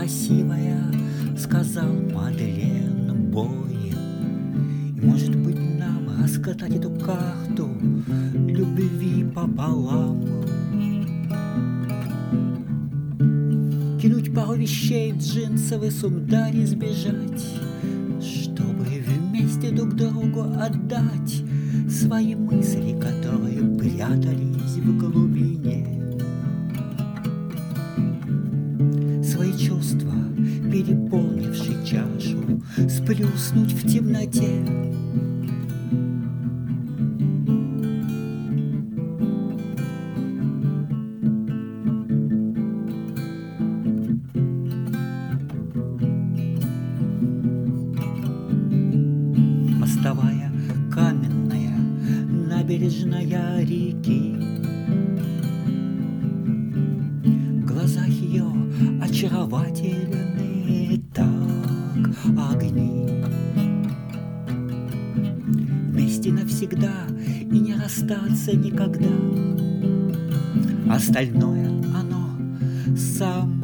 красивая, сказал Мадлен Бой. И, может быть, нам раскатать эту карту любви пополам, кинуть пару вещей в джинсовый сундук и сбежать, чтобы вместе друг другу отдать свои мысли, которые прятались в глубине, свои чувства, переполнившие чашу, сплюснуть в темноте. Мостовая каменная, набережная реки, в глазах ее очаровательны так огни. Вместе навсегда и не расстаться никогда. Остальное оно сам